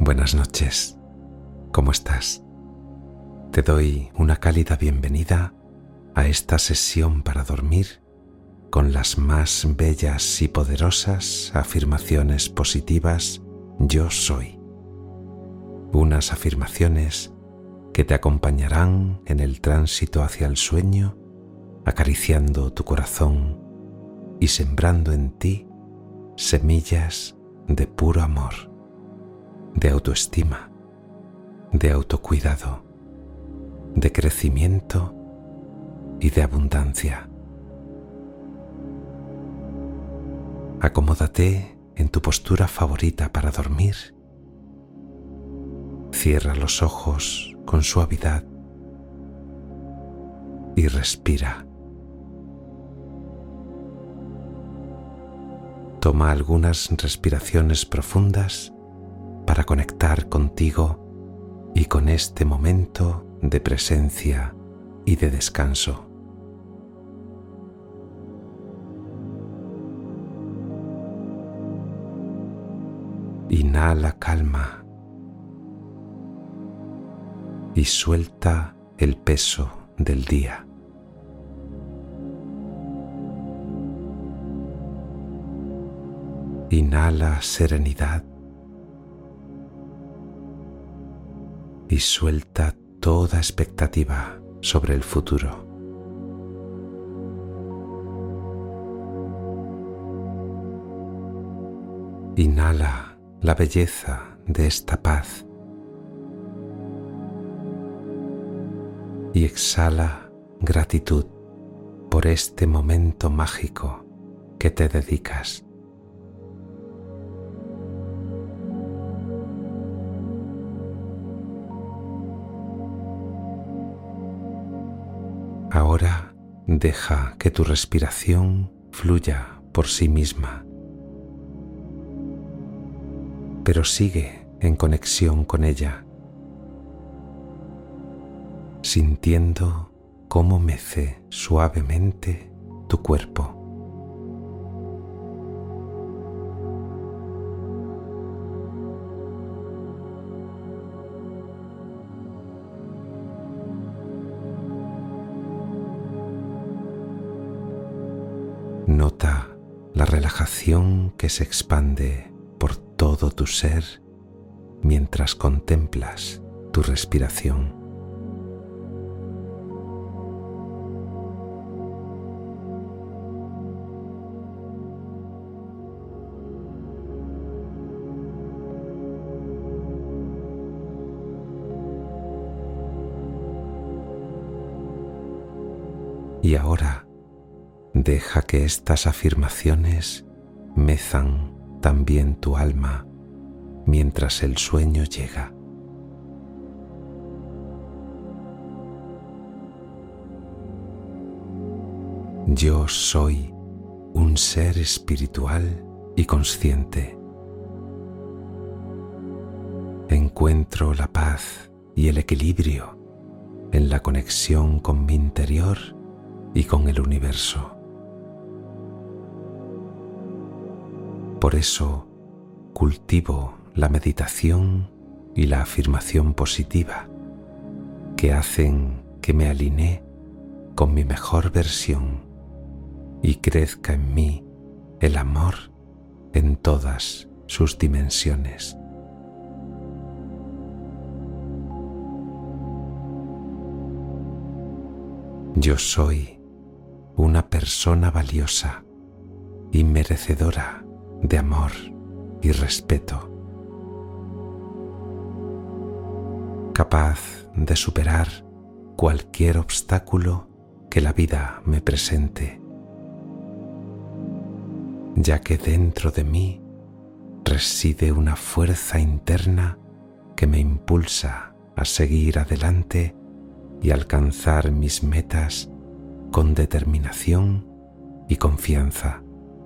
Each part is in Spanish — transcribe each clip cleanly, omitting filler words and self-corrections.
Buenas noches, ¿cómo estás? Te doy una cálida bienvenida a esta sesión para dormir con las más bellas y poderosas afirmaciones positivas Yo soy. Unas afirmaciones que te acompañarán en el tránsito hacia el sueño, acariciando tu corazón y sembrando en ti semillas de puro amor, de autoestima, de autocuidado, de crecimiento y de abundancia. Acomódate en tu postura favorita para dormir. Cierra los ojos con suavidad y respira. Toma algunas respiraciones profundas para conectar contigo y con este momento de presencia y de descanso. Inhala calma y suelta el peso del día. Inhala serenidad y suelta toda expectativa sobre el futuro. Inhala la belleza de esta paz y exhala gratitud por este momento mágico que te dedicas. Ahora deja que tu respiración fluya por sí misma, pero sigue en conexión con ella, sintiendo cómo mece suavemente tu cuerpo. Nota la relajación que se expande por todo tu ser mientras contemplas tu respiración. Y ahora, deja que estas afirmaciones mezan también tu alma mientras el sueño llega. Yo soy un ser espiritual y consciente. Encuentro la paz y el equilibrio en la conexión con mi interior y con el universo. Por eso cultivo la meditación y la afirmación positiva que hacen que me alinee con mi mejor versión y crezca en mí el amor en todas sus dimensiones. Yo soy una persona valiosa y merecedora de amor y respeto, capaz de superar cualquier obstáculo que la vida me presente, ya que dentro de mí reside una fuerza interna que me impulsa a seguir adelante y alcanzar mis metas con determinación y confianza.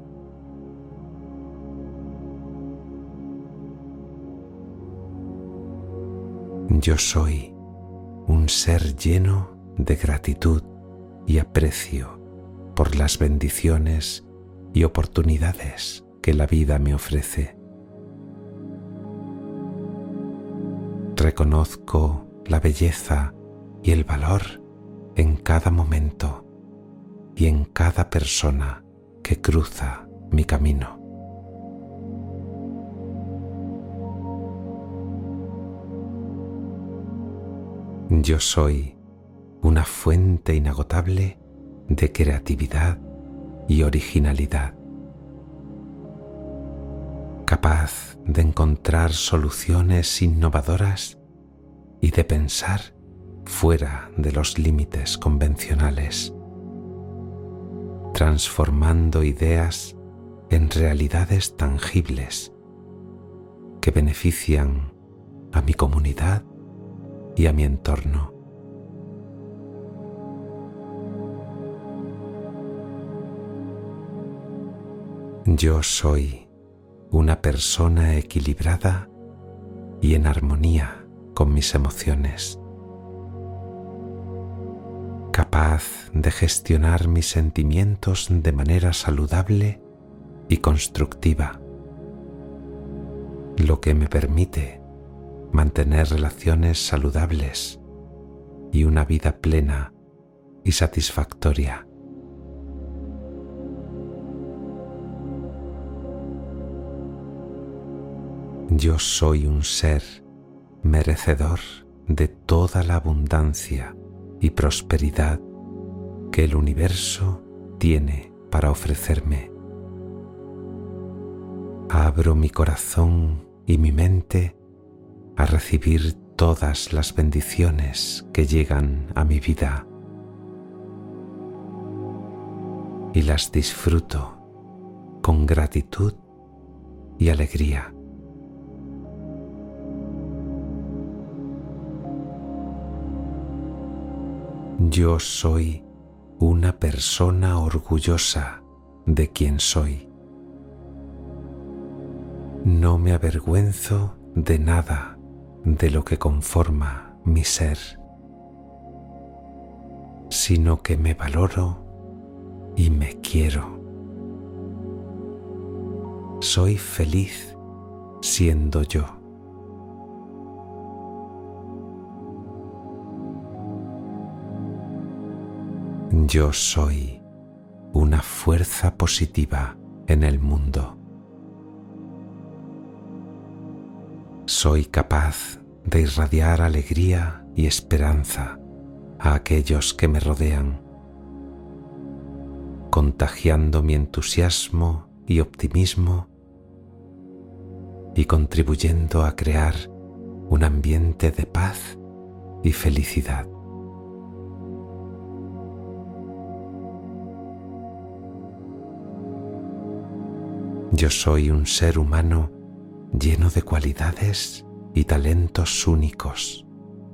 Yo soy un ser lleno de gratitud y aprecio por las bendiciones y oportunidades que la vida me ofrece. Reconozco la belleza y el valor en cada momento y en cada persona que cruza mi camino. Yo soy una fuente inagotable de creatividad y originalidad, capaz de encontrar soluciones innovadoras y de pensar fuera de los límites convencionales, transformando ideas en realidades tangibles que benefician a mi comunidad y a mi entorno. Yo soy una persona equilibrada y en armonía con mis emociones, capaz de gestionar mis sentimientos de manera saludable y constructiva, lo que me permite mantener relaciones saludables y una vida plena y satisfactoria. Yo soy un ser merecedor de toda la abundancia y prosperidad que el universo tiene para ofrecerme. Abro mi corazón y mi mente a recibir todas las bendiciones que llegan a mi vida y las disfruto con gratitud y alegría. Yo soy una persona orgullosa de quien soy. No me avergüenzo de nada de lo que conforma mi ser, sino que me valoro y me quiero. Soy feliz siendo yo. Yo soy una fuerza positiva en el mundo. Soy capaz de irradiar alegría y esperanza a aquellos que me rodean, contagiando mi entusiasmo y optimismo y contribuyendo a crear un ambiente de paz y felicidad. Yo soy un ser humano lleno de cualidades y talentos únicos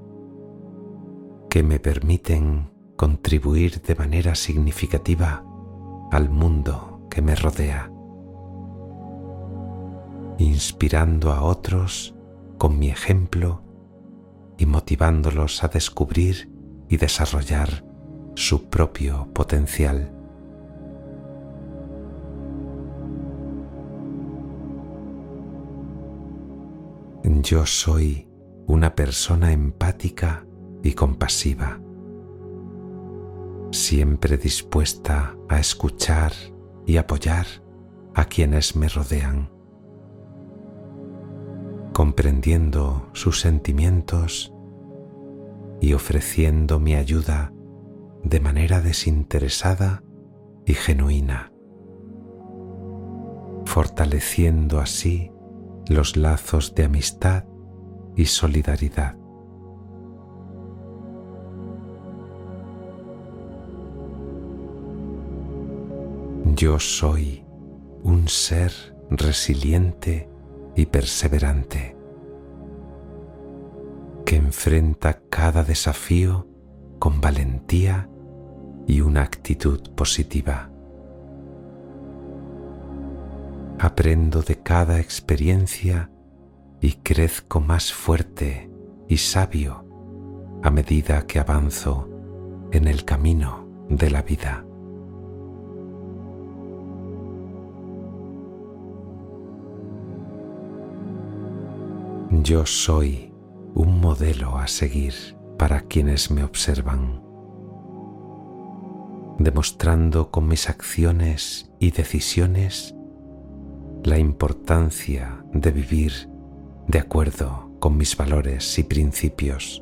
que me permiten contribuir de manera significativa al mundo que me rodea, inspirando a otros con mi ejemplo y motivándolos a descubrir y desarrollar su propio potencial. Yo soy una persona empática y compasiva, siempre dispuesta a escuchar y apoyar a quienes me rodean, comprendiendo sus sentimientos y ofreciendo mi ayuda de manera desinteresada y genuina, fortaleciendo así los lazos de amistad y solidaridad. Yo soy un ser resiliente y perseverante que enfrenta cada desafío con valentía y una actitud positiva. Aprendo de cada experiencia y crezco más fuerte y sabio a medida que avanzo en el camino de la vida. Yo soy un modelo a seguir para quienes me observan, demostrando con mis acciones y decisiones la importancia de vivir de acuerdo con mis valores y principios,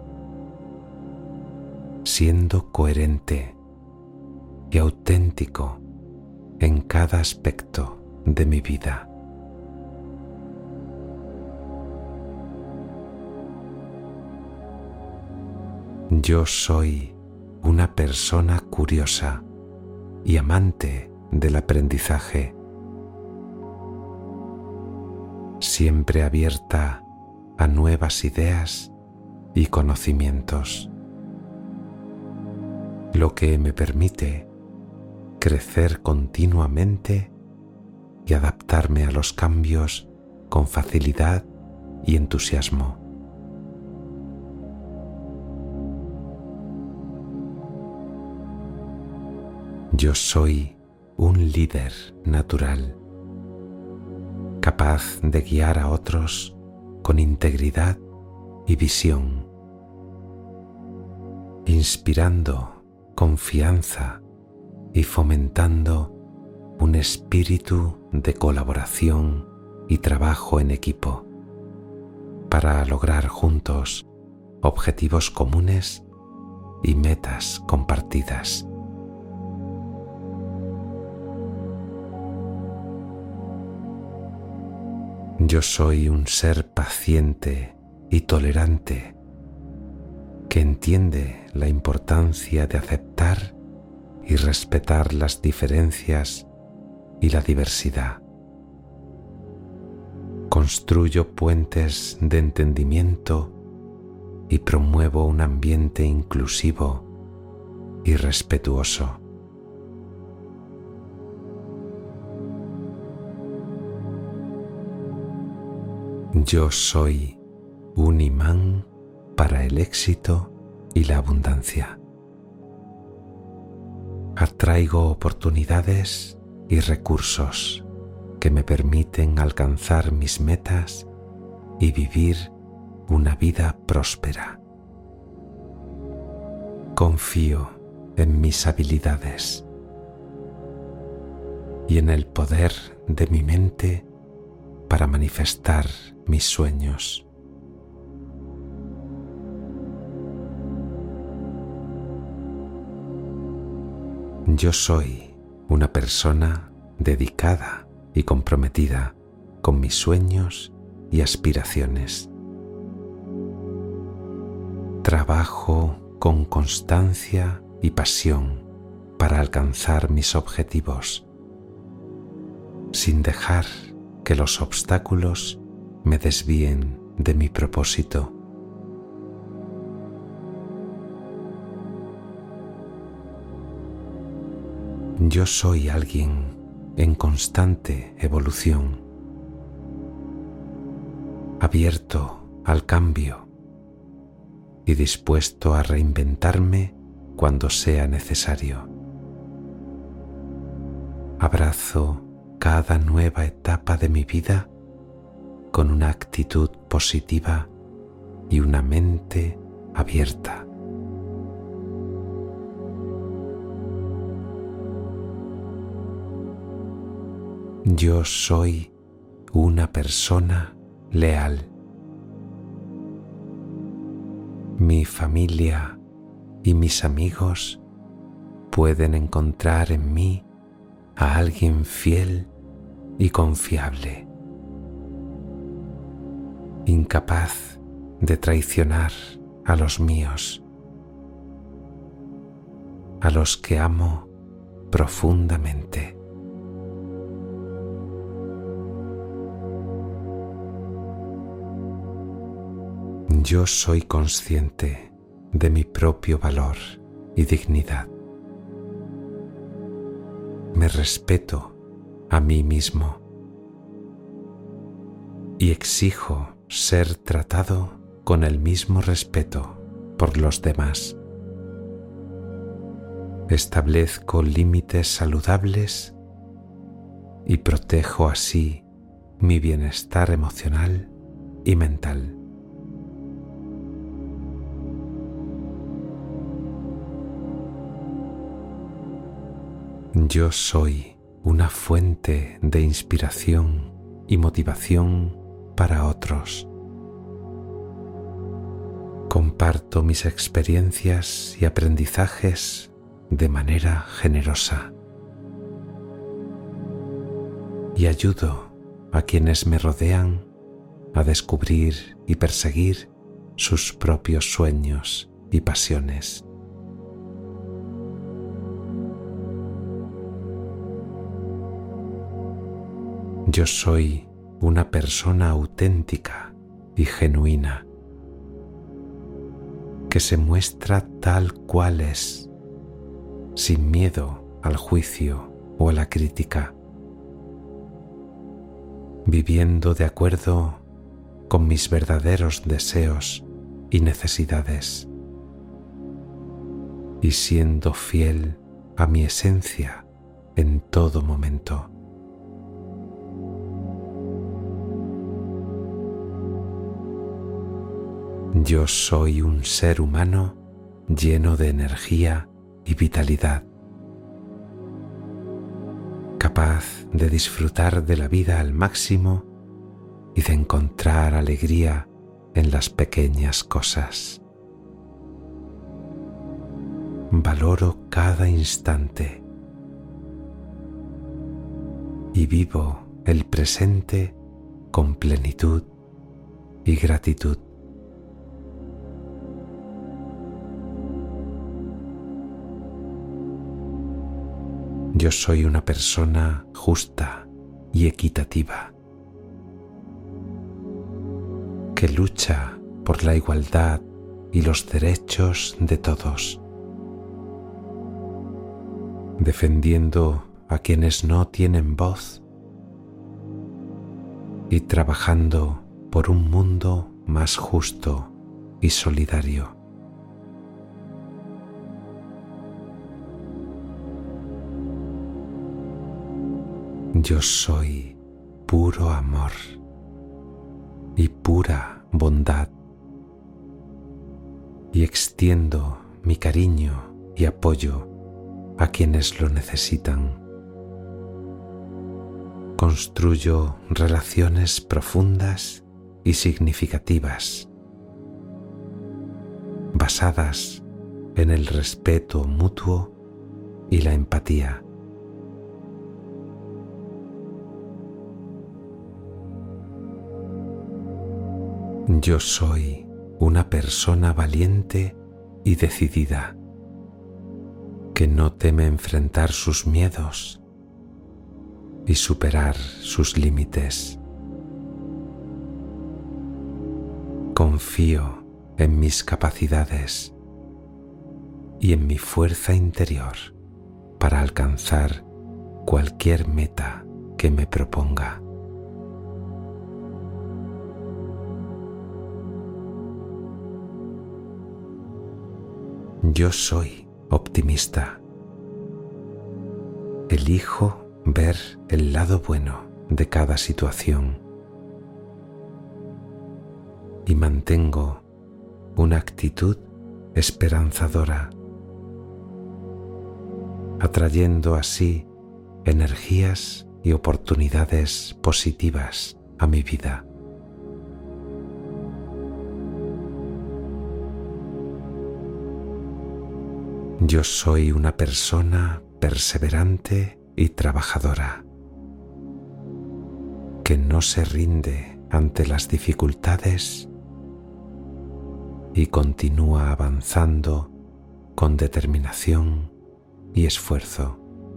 siendo coherente y auténtico en cada aspecto de mi vida. Yo soy una persona curiosa y amante del aprendizaje, siempre abierta a nuevas ideas y conocimientos, lo que me permite crecer continuamente y adaptarme a los cambios con facilidad y entusiasmo. Yo soy un líder natural, capaz de guiar a otros con integridad y visión, inspirando confianza y fomentando un espíritu de colaboración y trabajo en equipo para lograr juntos objetivos comunes y metas compartidas. Yo soy un ser paciente y tolerante que entiende la importancia de aceptar y respetar las diferencias y la diversidad. Construyo puentes de entendimiento y promuevo un ambiente inclusivo y respetuoso. Yo soy un imán para el éxito y la abundancia. Atraigo oportunidades y recursos que me permiten alcanzar mis metas y vivir una vida próspera. Confío en mis habilidades y en el poder de mi mente para manifestar mis sueños. Yo soy una persona dedicada y comprometida con mis sueños y aspiraciones. Trabajo con constancia y pasión para alcanzar mis objetivos, sin dejar que los obstáculos me desvíen de mi propósito. Yo soy alguien en constante evolución, abierto al cambio y dispuesto a reinventarme cuando sea necesario. Abrazo cada nueva etapa de mi vida con una actitud positiva y una mente abierta. Yo soy una persona leal. Mi familia y mis amigos pueden encontrar en mí a alguien fiel y confiable, incapaz de traicionar a los míos, a los que amo profundamente. Yo soy consciente de mi propio valor y dignidad. Me respeto a mí mismo y exijo ser tratado con el mismo respeto por los demás. Establezco límites saludables y protejo así mi bienestar emocional y mental. Yo soy una fuente de inspiración y motivación para otros. Comparto mis experiencias y aprendizajes de manera generosa y ayudo a quienes me rodean a descubrir y perseguir sus propios sueños y pasiones. Yo soy una persona auténtica y genuina que se muestra tal cual es, sin miedo al juicio o a la crítica, viviendo de acuerdo con mis verdaderos deseos y necesidades y siendo fiel a mi esencia en todo momento. Yo soy un ser humano lleno de energía y vitalidad, capaz de disfrutar de la vida al máximo y de encontrar alegría en las pequeñas cosas. Valoro cada instante y vivo el presente con plenitud y gratitud. Yo soy una persona justa y equitativa, que lucha por la igualdad y los derechos de todos, defendiendo a quienes no tienen voz y trabajando por un mundo más justo y solidario. Yo soy puro amor y pura bondad y extiendo mi cariño y apoyo a quienes lo necesitan. Construyo relaciones profundas y significativas, basadas en el respeto mutuo y la empatía. Yo soy una persona valiente y decidida, que no teme enfrentar sus miedos y superar sus límites. Confío en mis capacidades y en mi fuerza interior para alcanzar cualquier meta que me proponga. Yo soy optimista. Elijo ver el lado bueno de cada situación y mantengo una actitud esperanzadora, atrayendo así energías y oportunidades positivas a mi vida. Yo soy una persona perseverante y trabajadora, que no se rinde ante las dificultades y continúa avanzando con determinación y esfuerzo,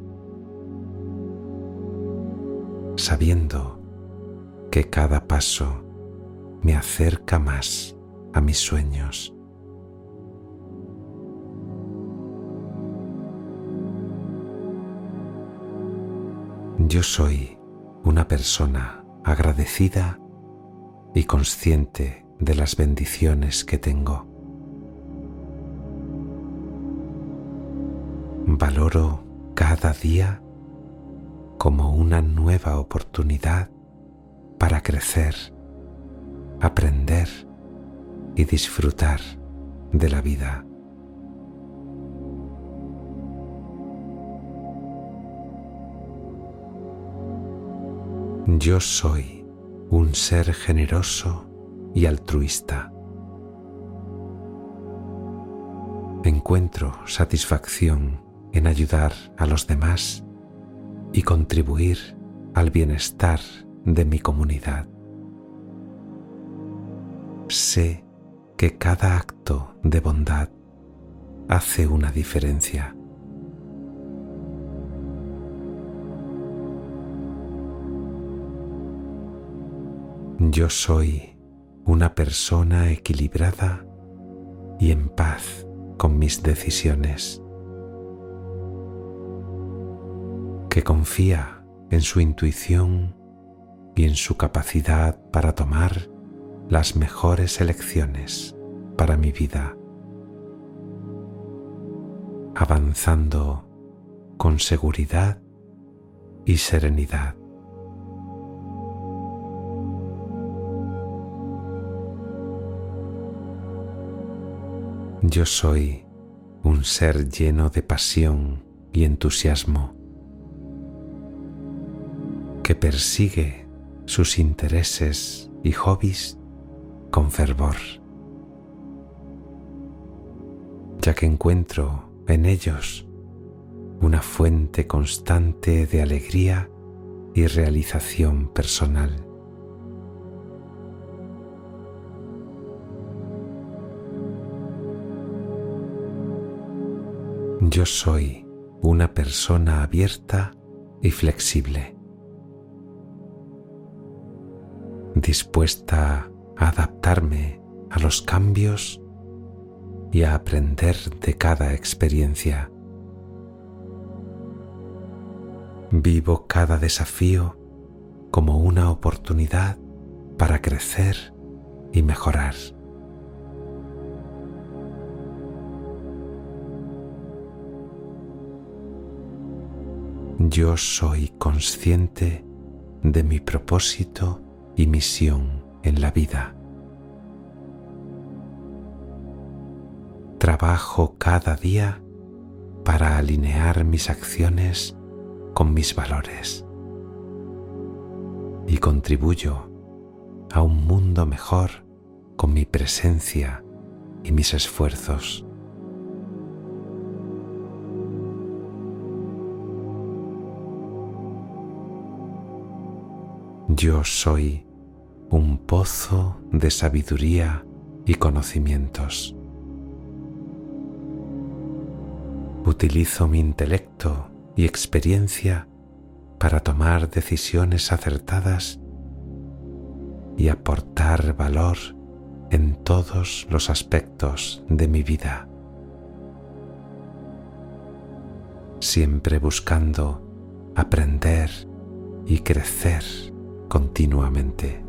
sabiendo que cada paso me acerca más a mis sueños. Yo soy una persona agradecida y consciente de las bendiciones que tengo. Valoro cada día como una nueva oportunidad para crecer, aprender y disfrutar de la vida. Yo soy un ser generoso y altruista. Encuentro satisfacción en ayudar a los demás y contribuir al bienestar de mi comunidad. Sé que cada acto de bondad hace una diferencia. Yo soy una persona equilibrada y en paz con mis decisiones, que confía en su intuición y en su capacidad para tomar las mejores elecciones para mi vida, avanzando con seguridad y serenidad. Yo soy un ser lleno de pasión y entusiasmo, que persigue sus intereses y hobbies con fervor, ya que encuentro en ellos una fuente constante de alegría y realización personal. Yo soy una persona abierta y flexible, dispuesta a adaptarme a los cambios y a aprender de cada experiencia. Vivo cada desafío como una oportunidad para crecer y mejorar. Yo soy consciente de mi propósito y misión en la vida. Trabajo cada día para alinear mis acciones con mis valores y contribuyo a un mundo mejor con mi presencia y mis esfuerzos. Yo soy un pozo de sabiduría y conocimientos. Utilizo mi intelecto y experiencia para tomar decisiones acertadas y aportar valor en todos los aspectos de mi vida, siempre buscando aprender y crecer continuamente.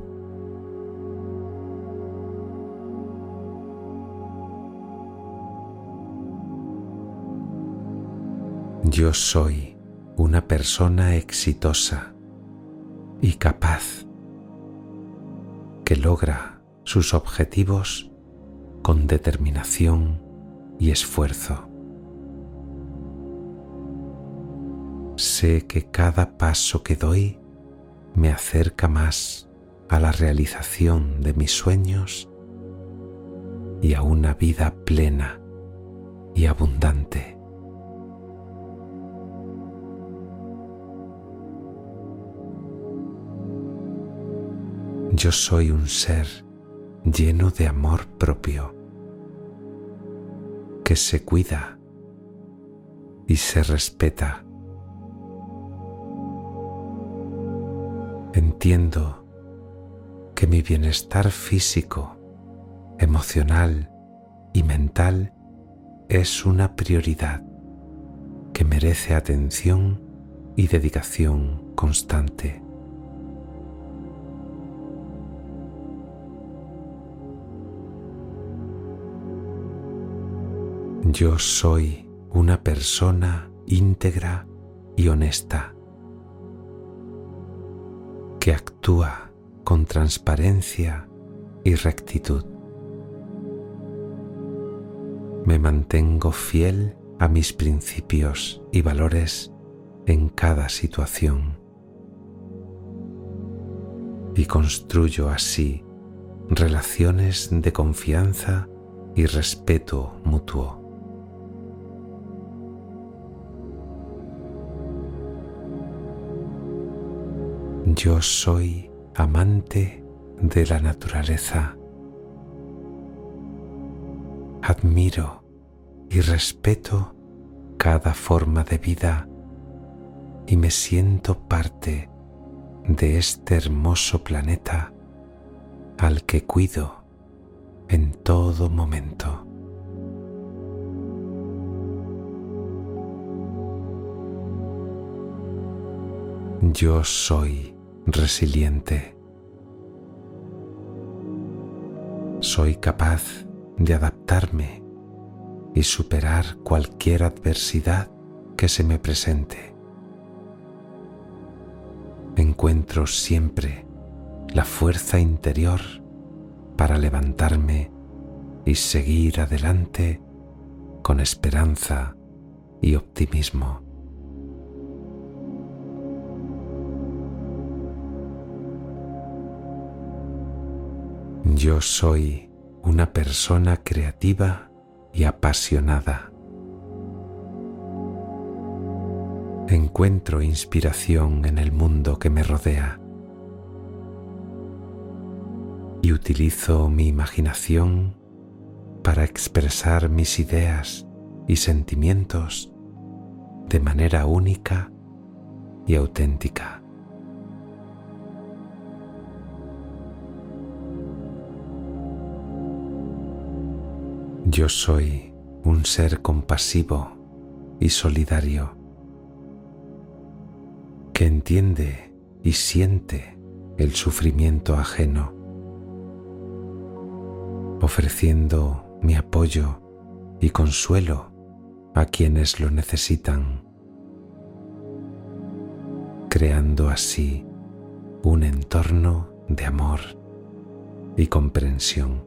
Yo soy una persona exitosa y capaz que logra sus objetivos con determinación y esfuerzo. Sé que cada paso que doy me acerca más a la realización de mis sueños y a una vida plena y abundante. Yo soy un ser lleno de amor propio, que se cuida y se respeta. Entiendo que mi bienestar físico, emocional y mental es una prioridad que merece atención y dedicación constante. Yo soy una persona íntegra y honesta, que actúa con transparencia y rectitud. Me mantengo fiel a mis principios y valores en cada situación. y construyo así relaciones de confianza y respeto mutuo. Yo soy amante de la naturaleza. Admiro y respeto cada forma de vida y me siento parte de este hermoso planeta al que cuido en todo momento. Yo soy resiliente. Soy capaz de adaptarme y superar cualquier adversidad que se me presente. Encuentro siempre la fuerza interior para levantarme y seguir adelante con esperanza y optimismo. Yo soy una persona creativa y apasionada. Encuentro inspiración en el mundo que me rodea y utilizo mi imaginación para expresar mis ideas y sentimientos de manera única y auténtica. Yo soy un ser compasivo y solidario que entiende y siente el sufrimiento ajeno, ofreciendo mi apoyo y consuelo a quienes lo necesitan, creando así un entorno de amor y comprensión.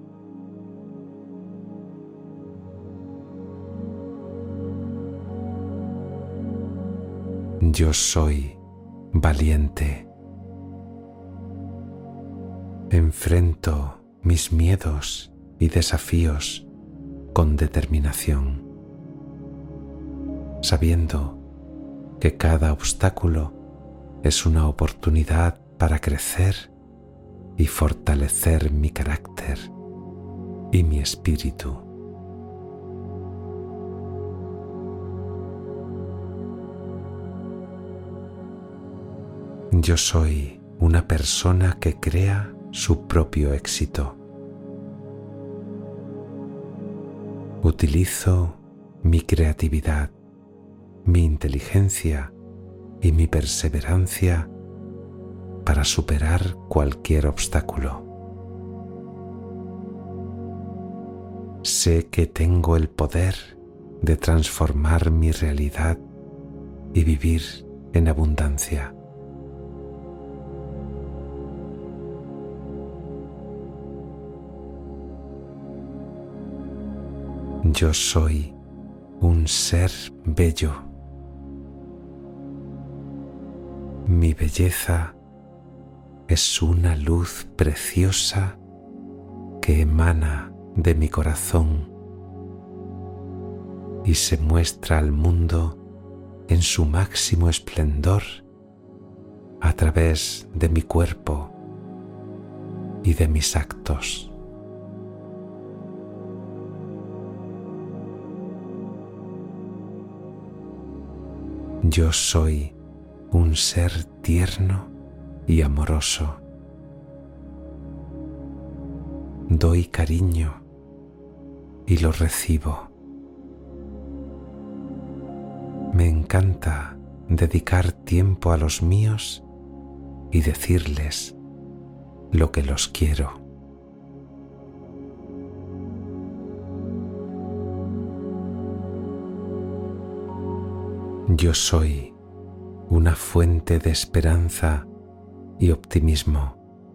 Yo soy valiente. Enfrento mis miedos y desafíos con determinación, sabiendo que cada obstáculo es una oportunidad para crecer y fortalecer mi carácter y mi espíritu. Yo soy una persona que crea su propio éxito. Utilizo mi creatividad, mi inteligencia y mi perseverancia para superar cualquier obstáculo. Sé que tengo el poder de transformar mi realidad y vivir en abundancia. Yo soy un ser bello. Mi belleza es una luz preciosa que emana de mi corazón y se muestra al mundo en su máximo esplendor a través de mi cuerpo y de mis actos. Yo soy un ser tierno y amoroso. Doy cariño y lo recibo. Me encanta dedicar tiempo a los míos y decirles lo que los quiero. Yo soy una fuente de esperanza y optimismo.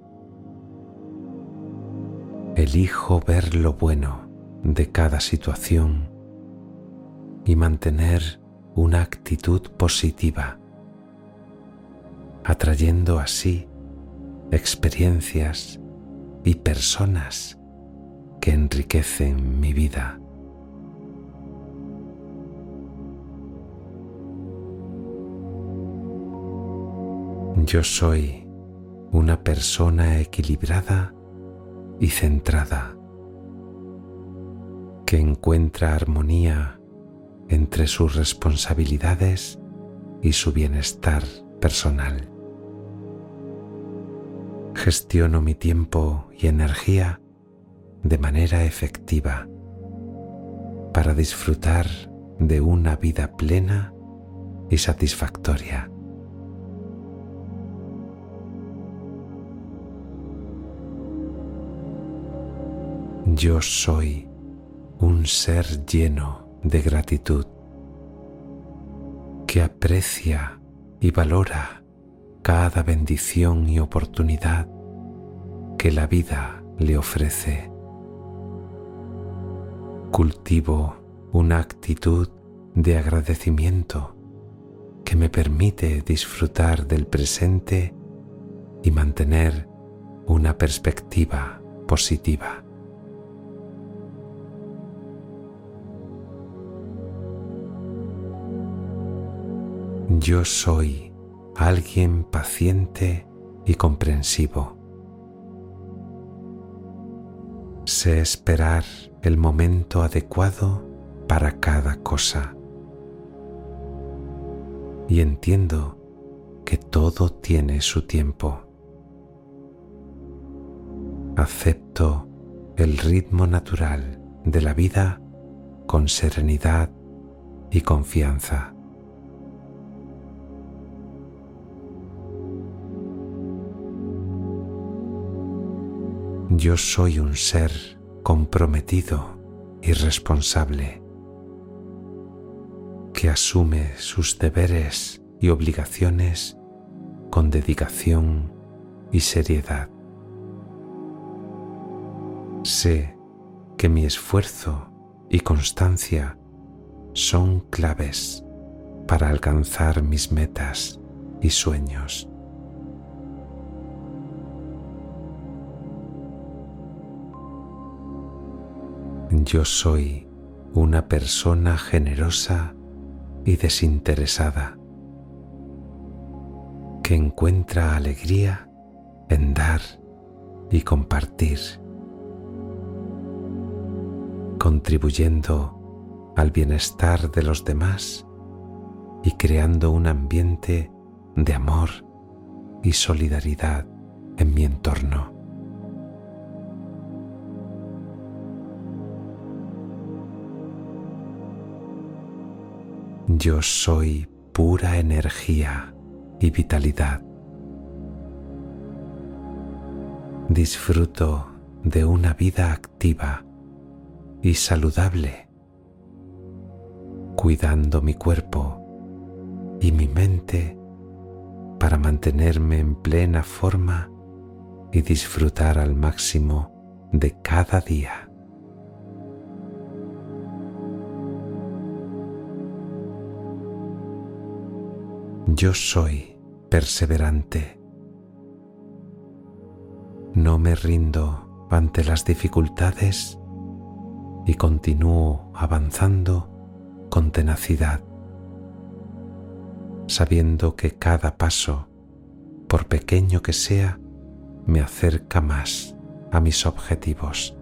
Elijo ver lo bueno de cada situación y mantener una actitud positiva, atrayendo así experiencias y personas que enriquecen mi vida. Yo soy una persona equilibrada y centrada, que encuentra armonía entre sus responsabilidades y su bienestar personal. Gestiono mi tiempo y energía de manera efectiva para disfrutar de una vida plena y satisfactoria. Yo soy un ser lleno de gratitud, que aprecia y valora cada bendición y oportunidad que la vida le ofrece. Cultivo una actitud de agradecimiento que me permite disfrutar del presente y mantener una perspectiva positiva. Yo soy alguien paciente y comprensivo. Sé esperar el momento adecuado para cada cosa y entiendo que todo tiene su tiempo. Acepto el ritmo natural de la vida con serenidad y confianza. Yo soy un ser comprometido y responsable, que asume sus deberes y obligaciones con dedicación y seriedad. Sé que mi esfuerzo y constancia son claves para alcanzar mis metas y sueños. Yo soy una persona generosa y desinteresada, que encuentra alegría en dar y compartir, contribuyendo al bienestar de los demás y creando un ambiente de amor y solidaridad en mi entorno. Yo soy pura energía y vitalidad. Disfruto de una vida activa y saludable, cuidando mi cuerpo y mi mente para mantenerme en plena forma y disfrutar al máximo de cada día. Yo soy perseverante. No me rindo ante las dificultades y continúo avanzando con tenacidad, sabiendo que cada paso, por pequeño que sea, me acerca más a mis objetivos.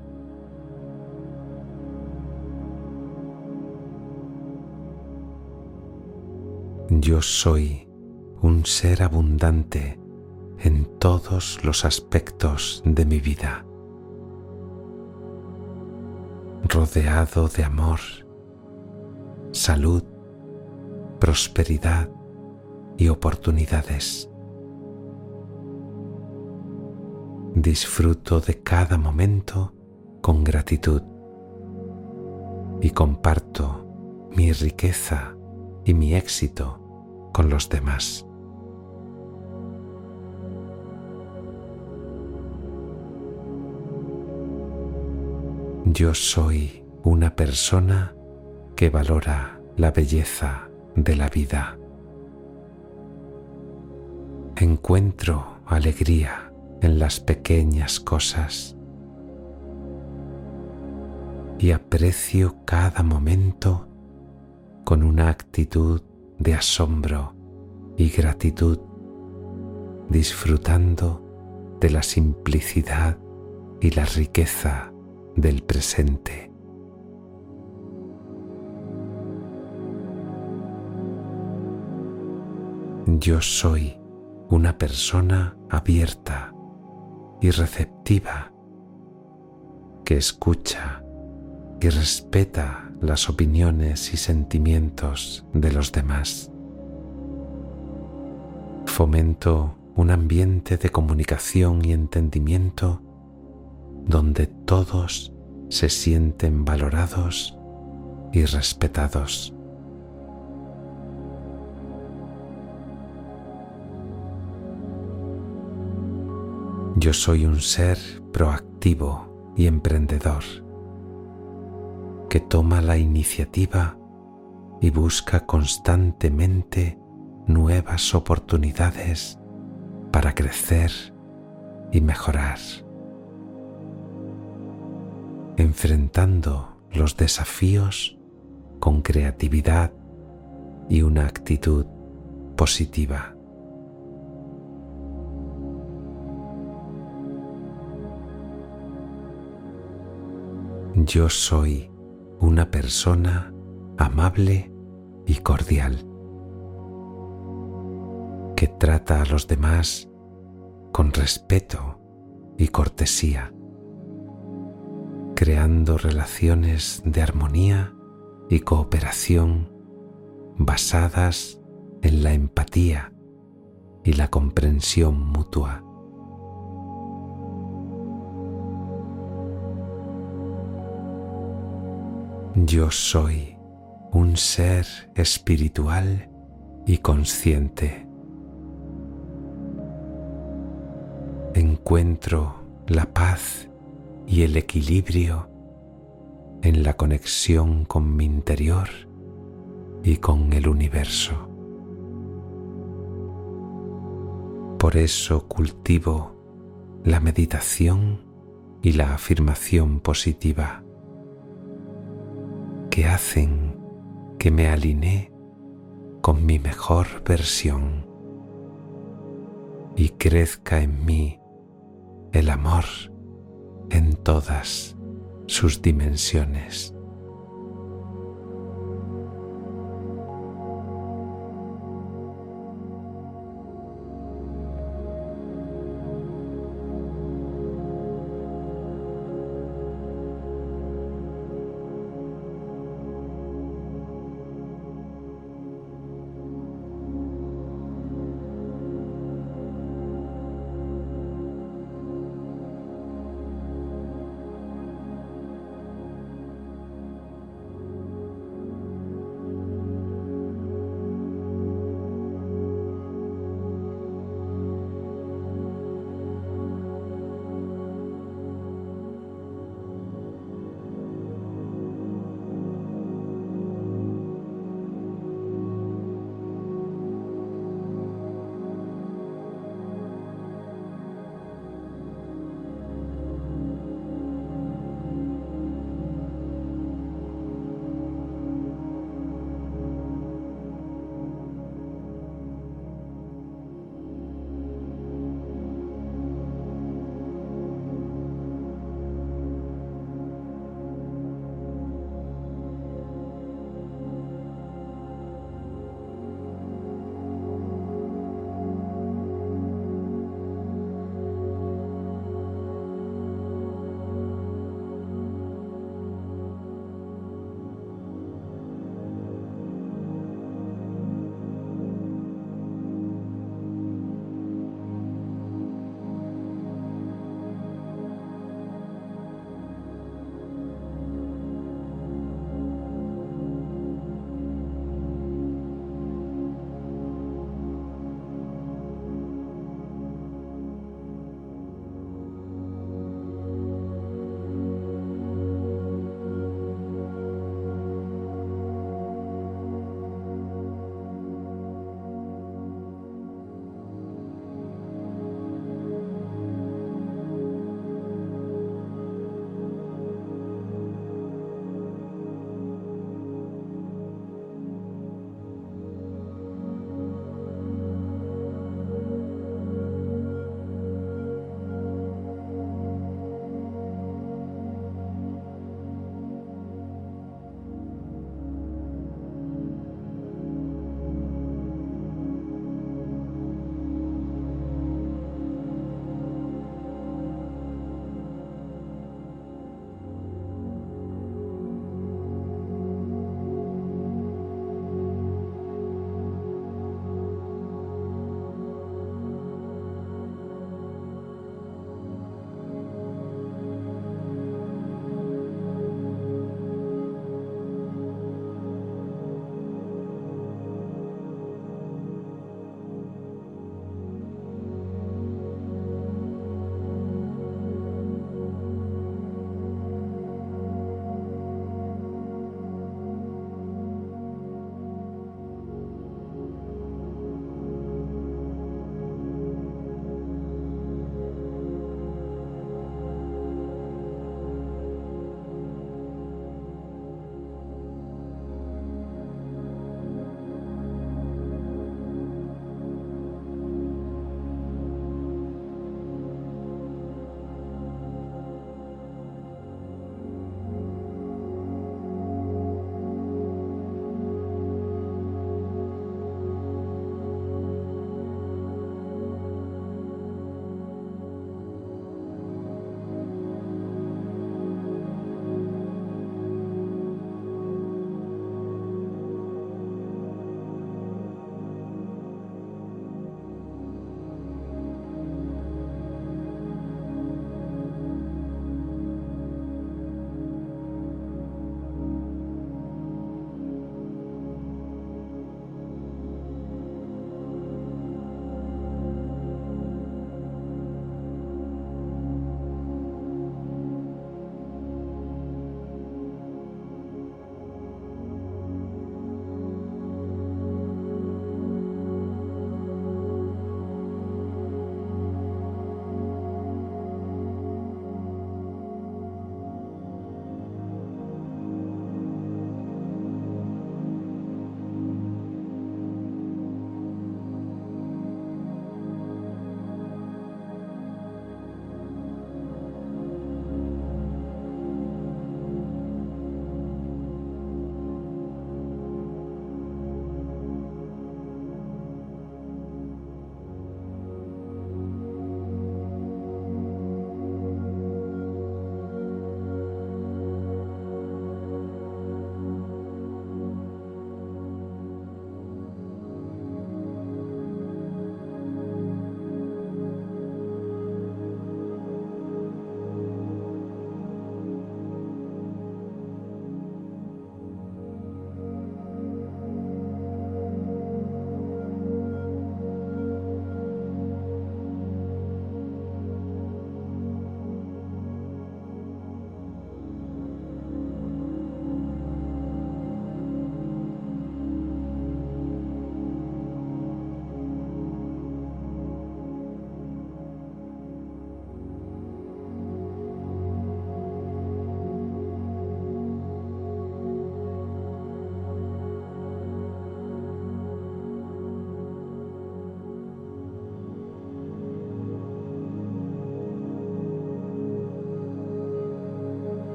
Yo soy un ser abundante en todos los aspectos de mi vida, rodeado de amor, salud, prosperidad y oportunidades. Disfruto de cada momento con gratitud y comparto mi riqueza y mi éxito con los demás. Yo soy una persona que valora la belleza de la vida. Encuentro alegría en las pequeñas cosas y aprecio cada momento con una actitud de asombro y gratitud, disfrutando de la simplicidad y la riqueza del presente. Yo soy una persona abierta y receptiva que escucha y respeta las opiniones y sentimientos de los demás. Fomento un ambiente de comunicación y entendimiento donde todos se sienten valorados y respetados. Yo soy un ser proactivo y emprendedor que toma la iniciativa y busca constantemente nuevas oportunidades para crecer y mejorar, enfrentando los desafíos con creatividad y una actitud positiva. Yo soy una persona amable y cordial, que trata a los demás con respeto y cortesía, creando relaciones de armonía y cooperación basadas en la empatía y la comprensión mutua. Yo soy un ser espiritual y consciente. Encuentro la paz y el equilibrio en la conexión con mi interior y con el universo. Por eso cultivo la meditación y la afirmación positiva, que hacen que me alinee con mi mejor versión y crezca en mí el amor en todas sus dimensiones.